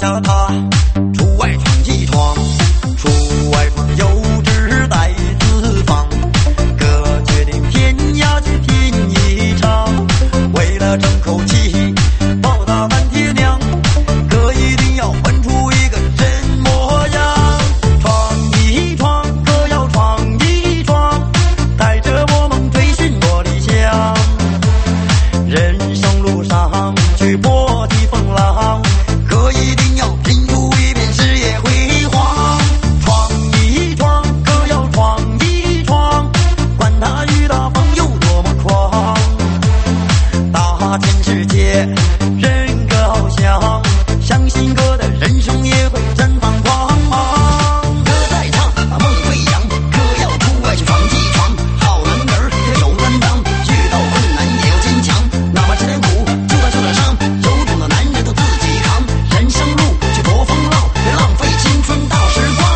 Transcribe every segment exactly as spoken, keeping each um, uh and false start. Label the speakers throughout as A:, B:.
A: 了他，出外闯一闯，出外闯有志在四方，哥决定天涯去拼一场，为了争口气报答三爹娘，哥一定要混出一个真模样。闯一闯，哥要闯一闯，带着我梦追寻我理想，人生路上去波急风浪，哥一定要拼出一片事业辉煌。闯一闯，哥要闯一闯，管他雨大风有多么狂，大千世界人各翱翔，相信哥的人生也会绽放光芒。哥在唱，把梦飞扬，哥要出外去闯一闯，好男儿要有担当，遇到困难也要坚强，哪怕吃点苦就算受点伤，有种的男人都自己扛，人生路去搏风浪，别浪费青春大时光。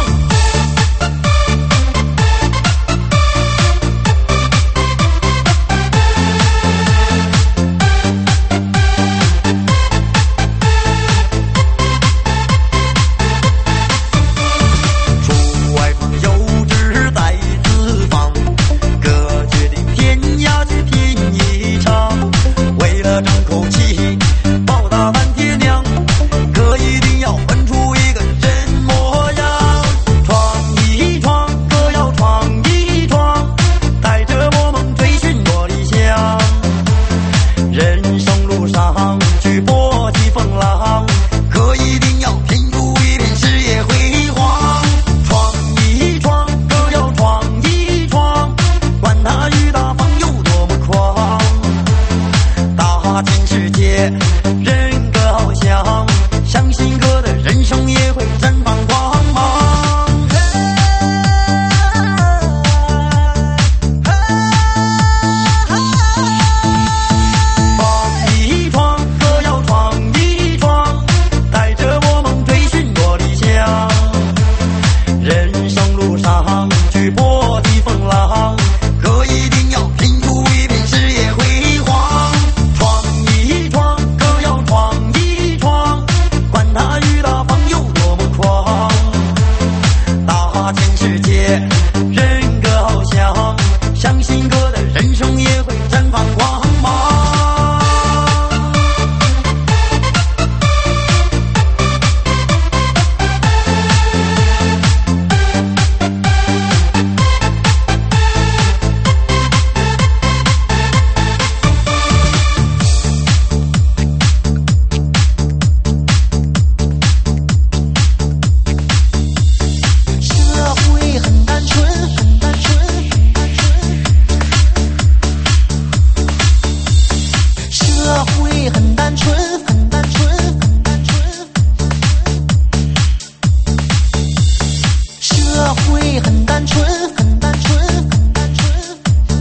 A: 出外闯有志在四方，哥决定天涯去拼一场，为了争口气报答三爹娘，哥一定要混出一个真模样。闯一闯，哥要闯一闯，带着我梦追寻我理想，人生路上去波急风浪，哥一定要拼出一片事业辉煌。闯一闯，哥要闯一闯，管他雨大风有多么狂，大千世界人各翱翔，相信哥的人生也会绽放光芒。闯一闯，哥要闯一闯，带着我梦追寻我理想，人生路上去波急风浪，哥一定要拼出一片事业辉煌。闯一闯，哥要闯一闯，管他雨大风有多么狂，大千世界人各翱翔，相信哥的人生也会绽放光芒。
B: 社会很单纯，很单纯，很单纯。社会很单纯，很单纯，很单纯。社会很单纯，很单纯，很单纯。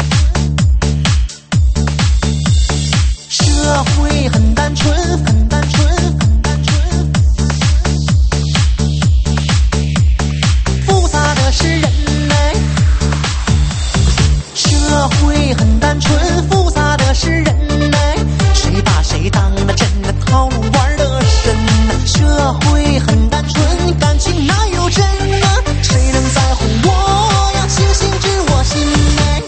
B: 社会很单纯，很单纯，很单纯。复杂的是人类，社会很单纯，复杂的是人类，谁把谁当了真的套路玩得深呐？社会很单纯，感情哪有真啊？谁能在乎我呀？星星知我心内。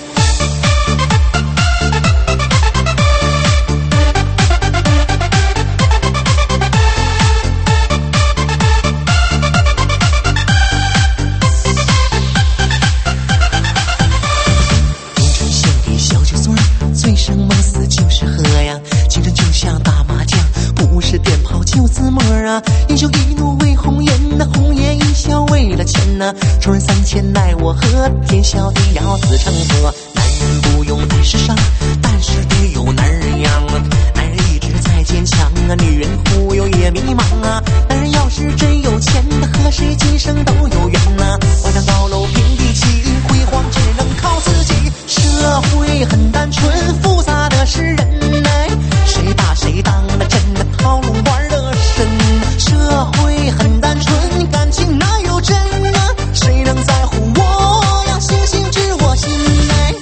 B: 青春献给小酒孙儿，醉生梦死就是喝呀。青春就像打麻将，不是鞭炮就自摸啊。英雄一怒为红颜呐，红颜一笑为了钱呐。众人三千奈我何，天晓地要死成河。男人不用太时尚，但是得有男人样啊。男人意志再坚强啊，女人忽悠也迷茫啊。男人要是真有钱的，和谁今生都有缘啊。望上高楼平地起，辉煌只能靠自己。社会很单纯，复杂的是人类，谁把谁当了真的套路玩得深。社会很单纯，感情哪有真啊？谁能在乎我呀？星星知我心内。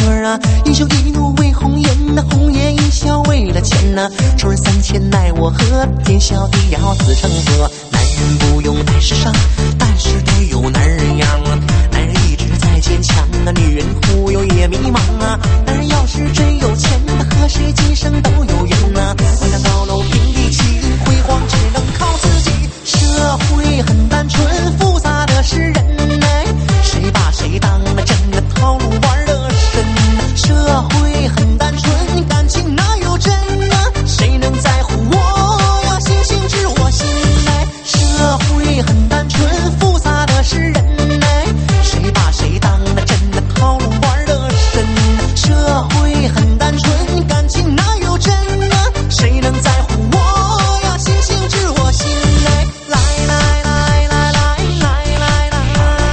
B: 啊，英雄一怒为红颜呐，红颜一笑为了钱呐，众人三千奈我何，天小地要死成河。男人不用太时尚，但是得有男人样啊，男人一直在坚强啊，女人忽悠也迷茫啊，男人要是真有钱呐，和谁今生都有缘呐，为了高楼平地起，辉煌只能靠自己。社会很单纯，复杂的是人哎，谁把谁当了真的套路玩得深。社会很单纯，感情哪有真啊？谁能在乎我呀？星星知我心哎。社会很单纯，复杂的是人哎，谁把谁当了真的套路玩得深。社会很单纯，感情哪有真啊？谁能在乎我呀？星星知我心哎。来来来来来来来来。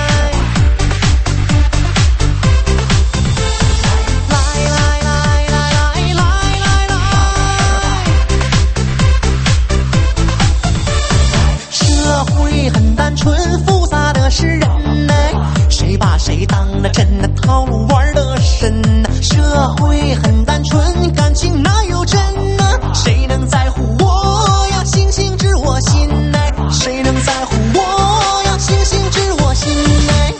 B: 社会很单纯，复杂的是人哎，谁把谁当了真的套路玩得深。社会很单纯，感情哪有真啊？谁能在乎我呀？星星知我心哎，谁能在乎我呀？星星知我心哎。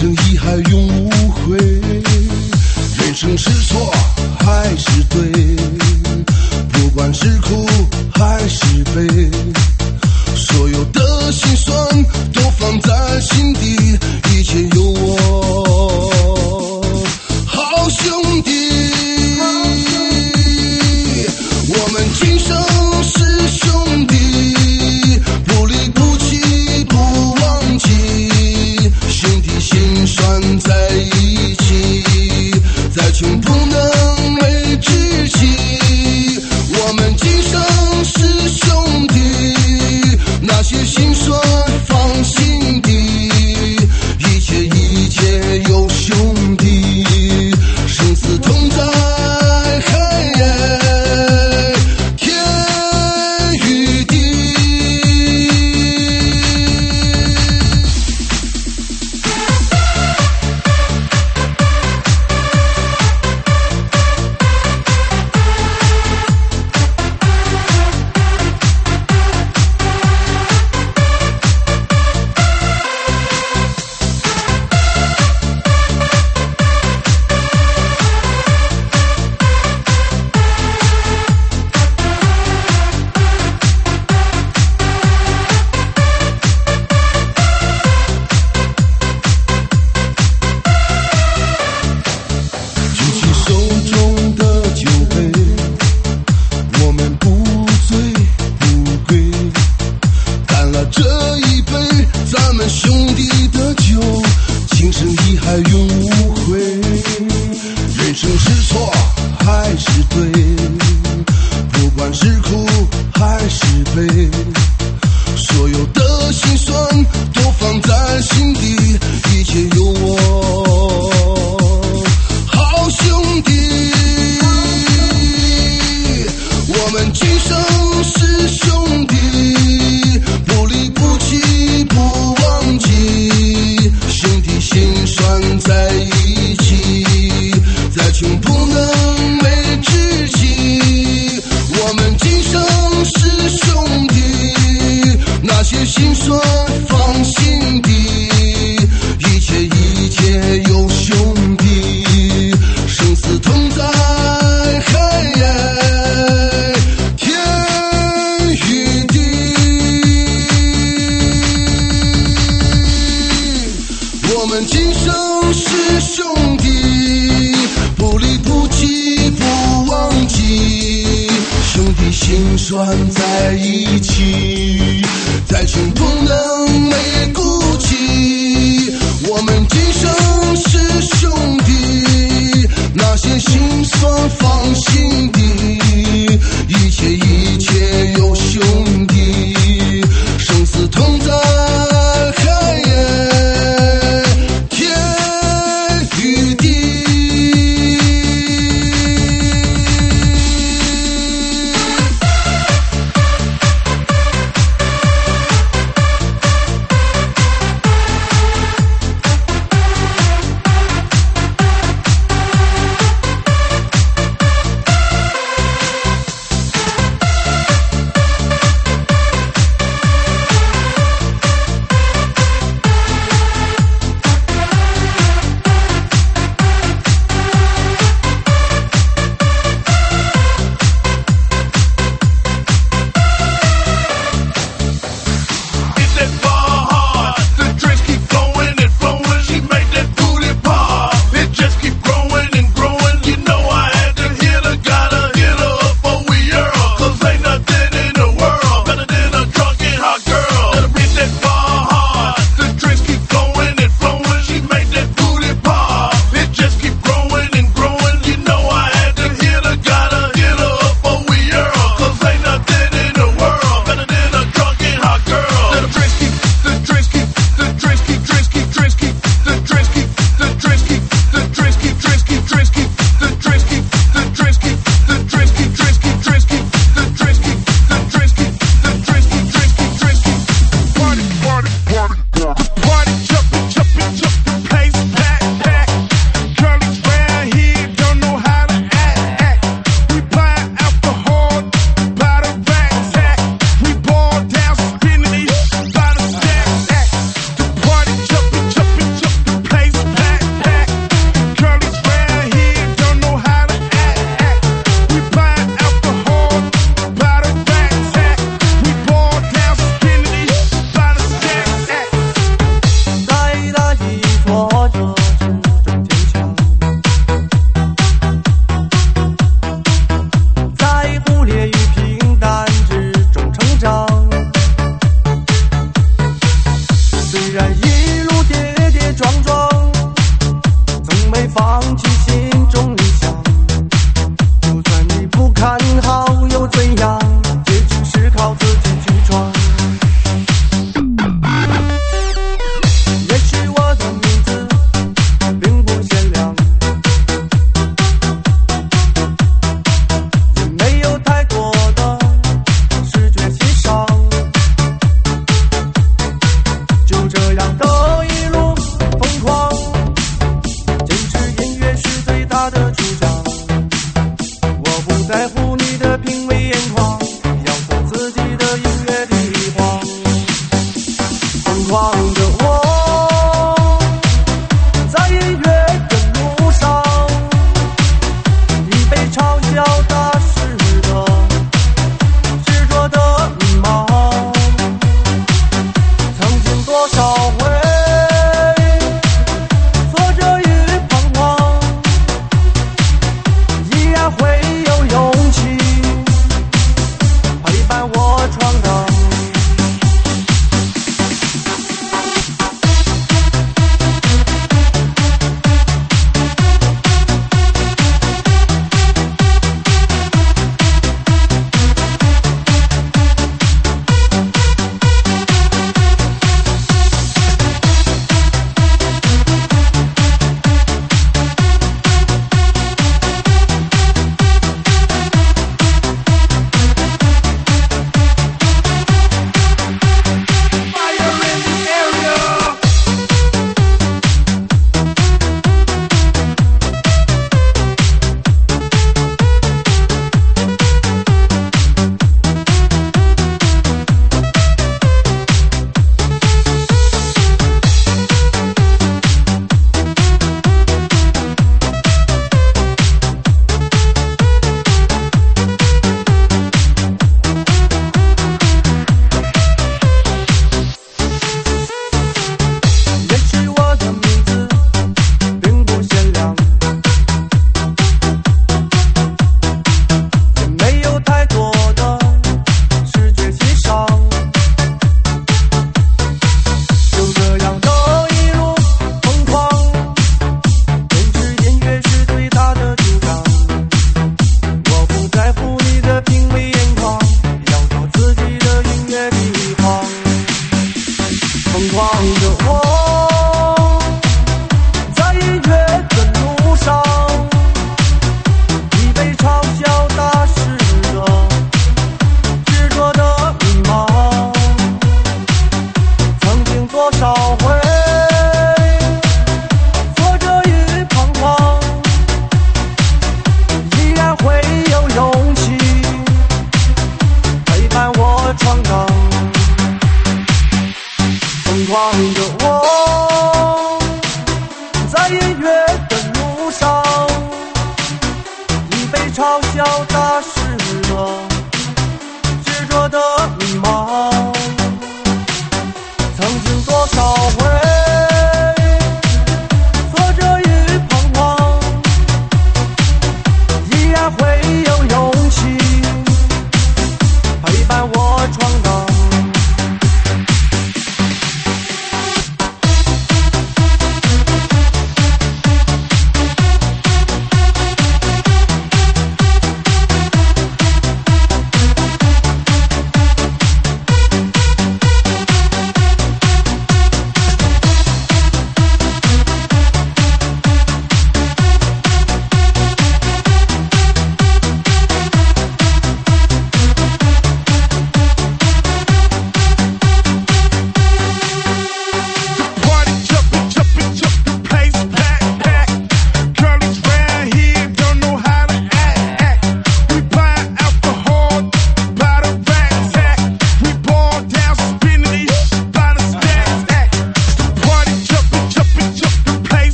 C: 诚意还永无悔，人生是错还是对，不管是苦还是悲，所有的心酸都放在心底，一切有我好兄弟。我们今生是兄弟，不离不弃不忘记，兄弟心拴在一起，再穷不能没知己。我们今生是兄弟，那些心酸放心底，一切一切有兄弟，生死同在。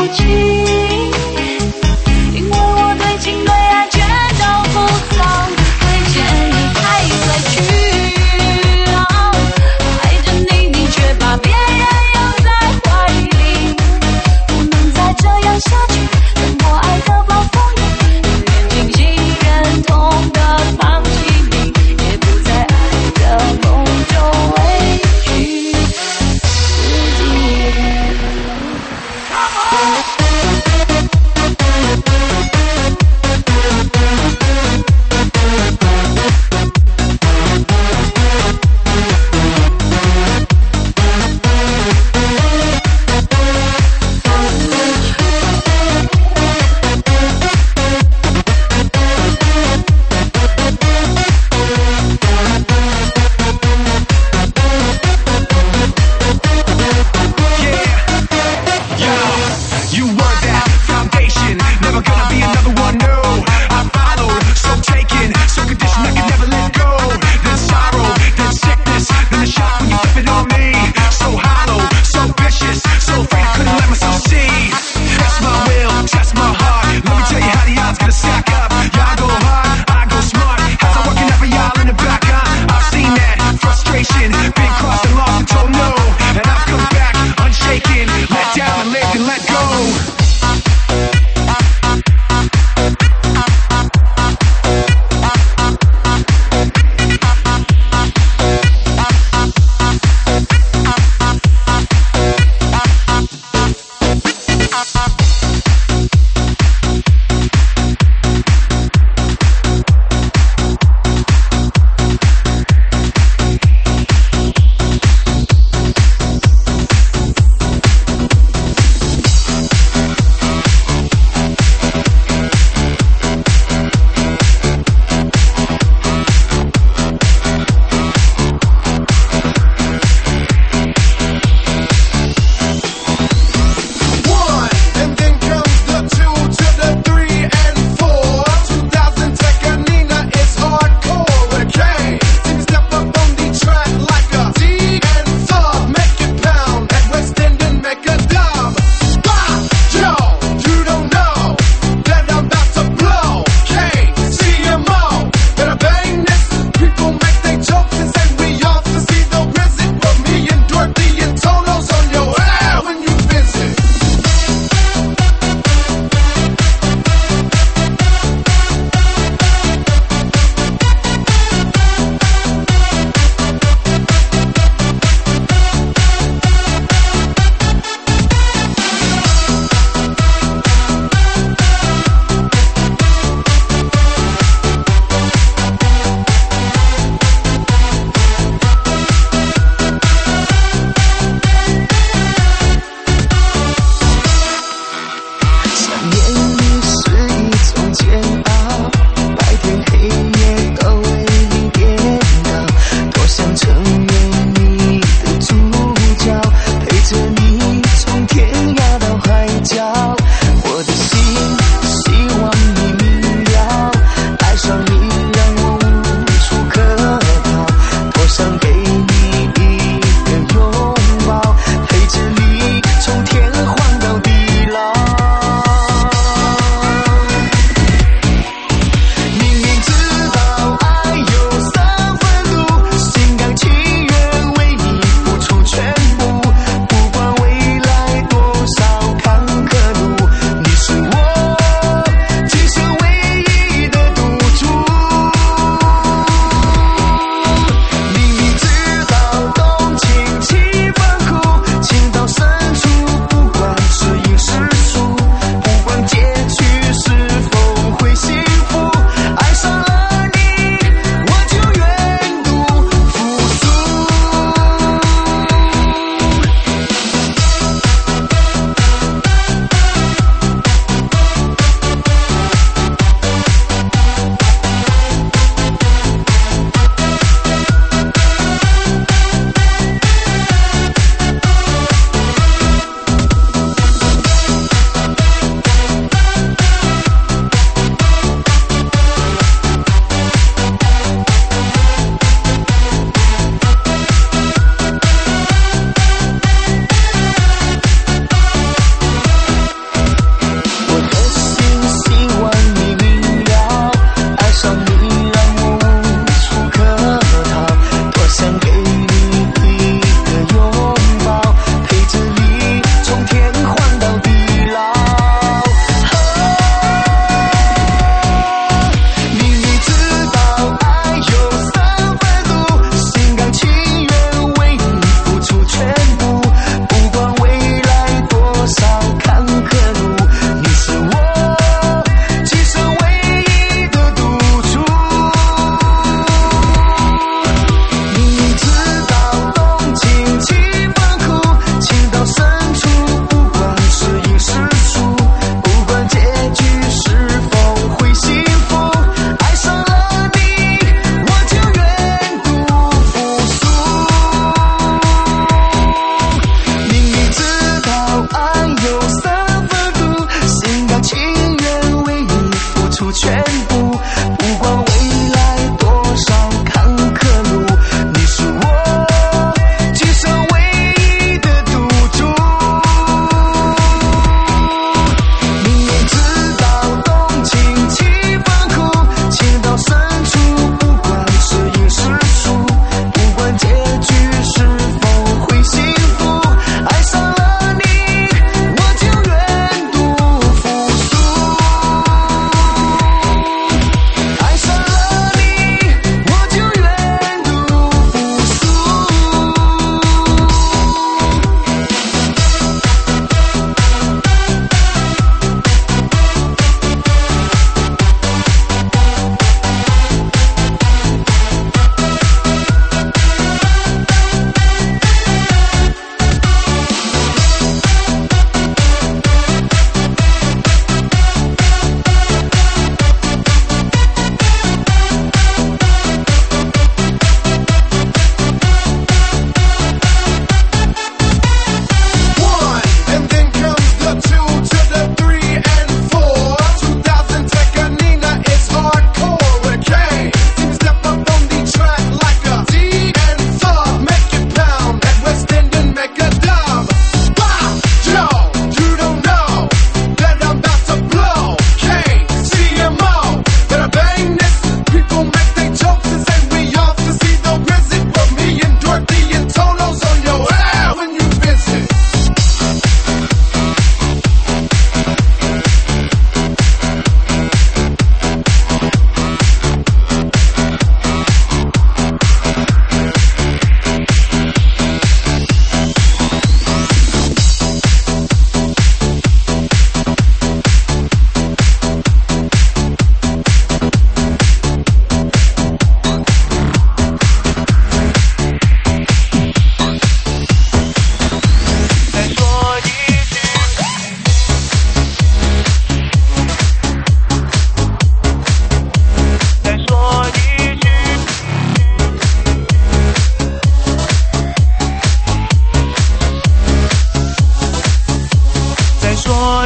D: 弃，因为我对情对爱全都不曾亏欠你，太委屈、哦、爱着你，你却把别人拥在怀里，不能再这样下去，等过爱的暴风雨，宁愿清醒忍痛的放弃你，也不在爱的梦中委屈自己。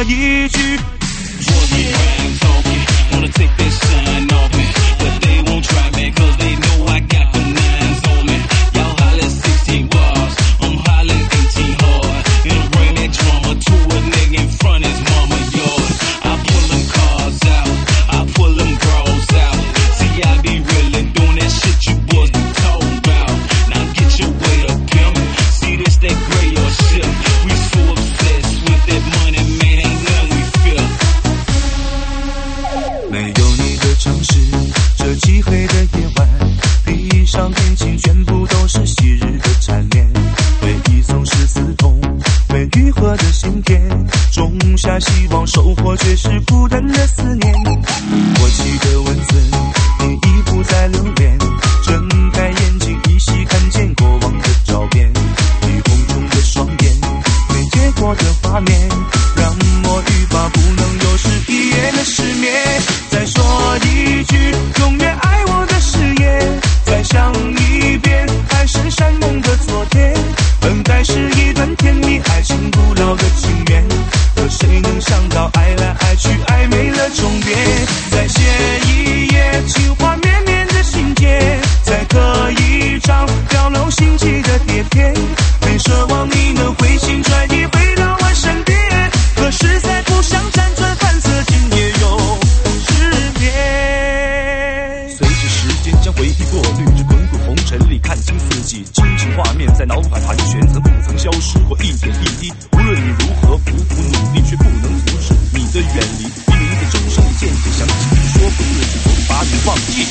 B: 一句。希望收获却是孤单的思念。过期的文字，你已不再留恋。睁开眼睛，依稀看见过往的照片。雨风中的双眼，没结果的画面，让我欲罢不能，又是一夜的失眠。再说一句，永远爱我的誓言。再想一遍，海誓山盟的昨天。本该是一段甜蜜爱情不老的情缘。谁能想到爱来爱去，爱没了终点？再写一页情话绵绵的信笺，再刻一张表露心迹的碟片。没奢望你能回心转意回到我身边，可实在不想辗转反侧，今夜又失眠。随着时间将回忆过滤，这滚滚红尘里看清四季，亲情画面在脑海盘旋，曾不曾消失过一点一滴。无论你如何苦苦努力，却不能阻止你的远离。你名字钟声渐渐响起，说不自己总把你忘记。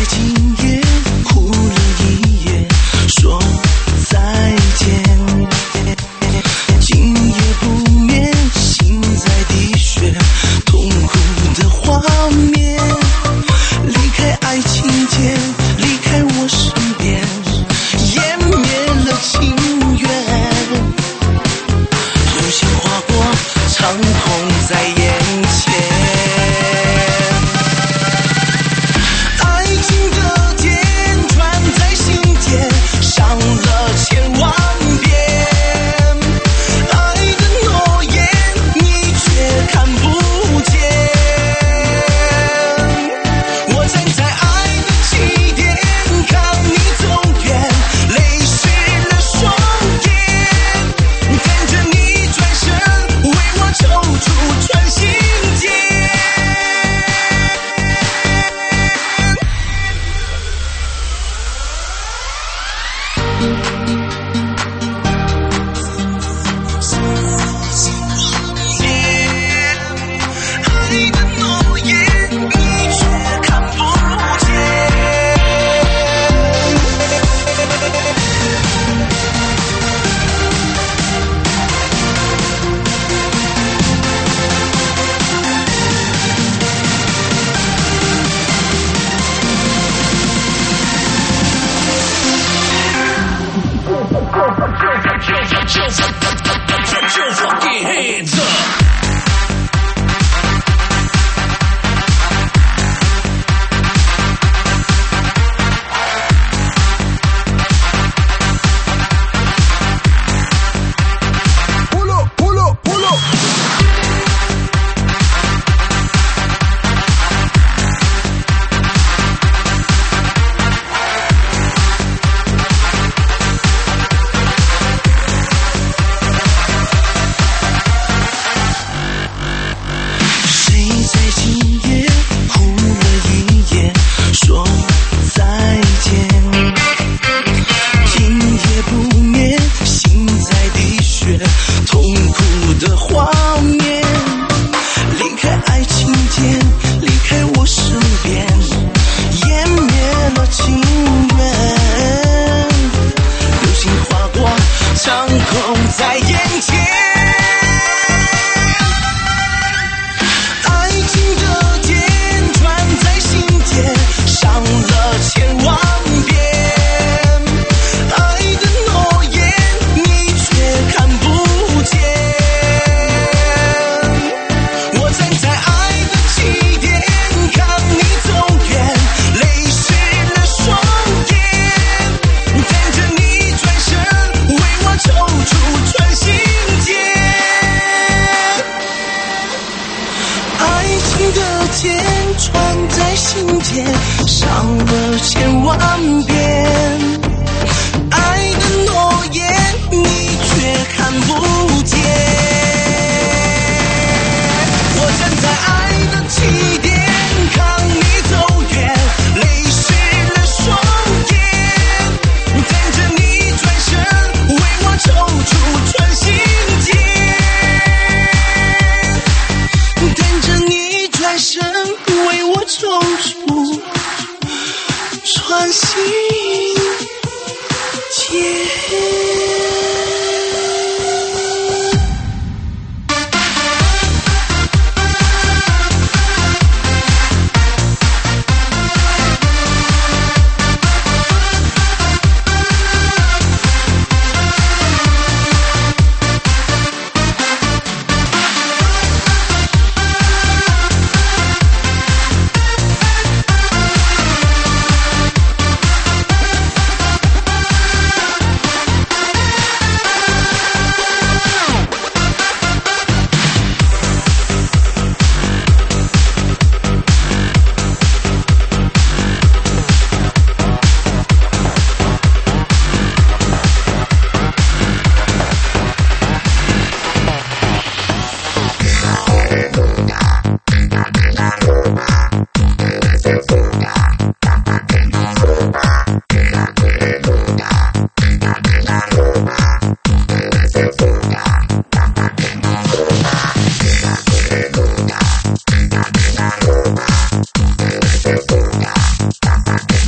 E: Bye.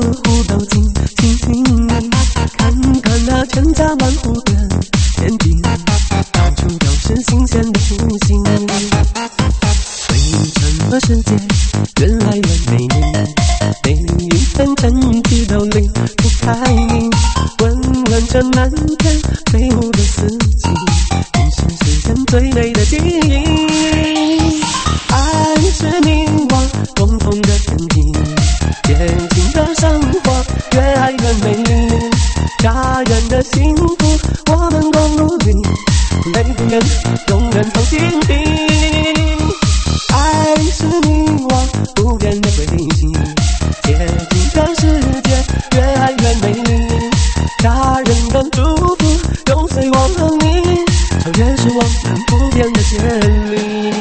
B: 户都静静静地看看那千家万户的天地，到处都是新鲜的呼吸。为什么世界越来越美丽？每一分尘地都离不开你，问问这满天飞舞的四季，你是世间最美的记忆。爱是你我共同的天地，接近的生活越爱越美丽，家人的幸福我们共努力，泪不愿永远藏心底。爱是你我不变的轨迹，接近的世界越爱越美丽，家人的祝福永随我和你，超越是我们不变的节律。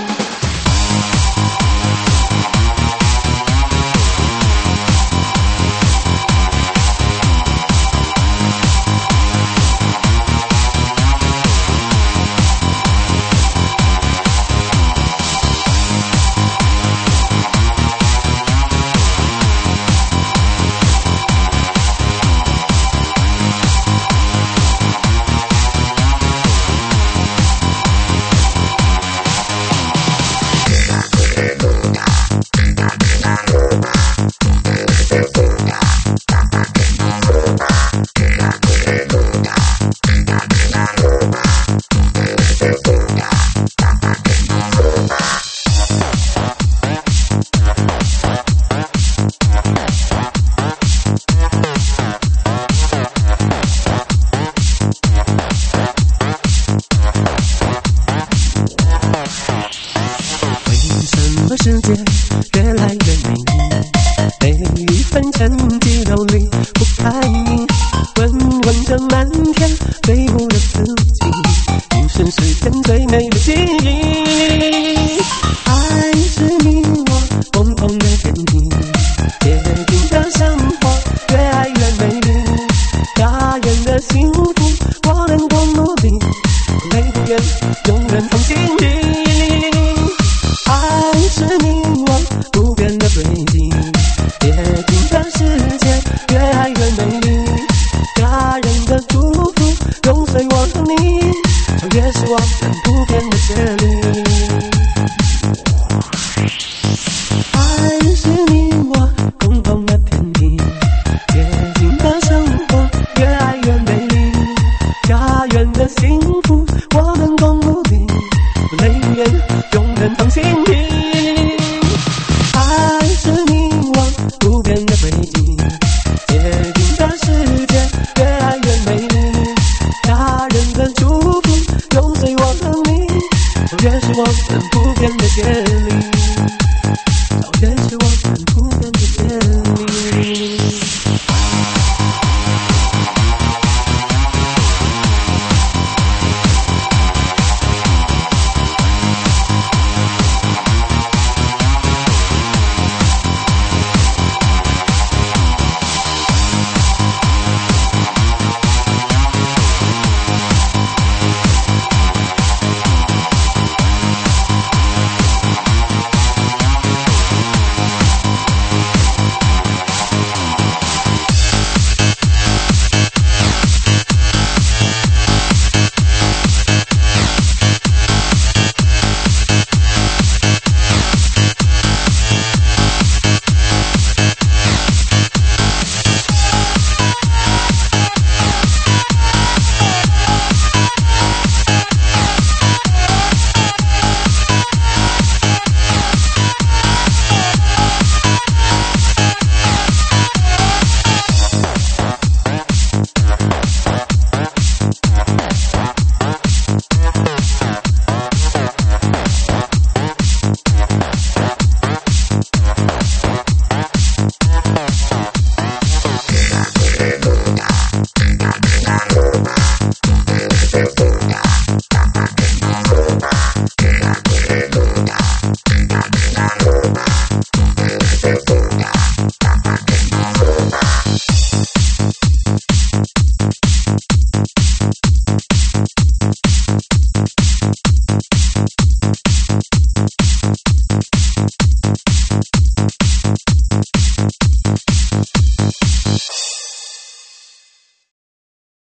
B: 世界越来越美丽，每一分尘地都离不开你，问问这满天飞舞的四季，你是世间最美的记忆。爱是你我共同的天地，接近的生活越爱越美丽，家人的幸福我们共努力，泪不愿永远藏心底。爱是你我不变的轨迹，接近的世界越爱越美丽，家人的祝福永随我和你，超越是我们不变的节律。爱是你我共同的天地，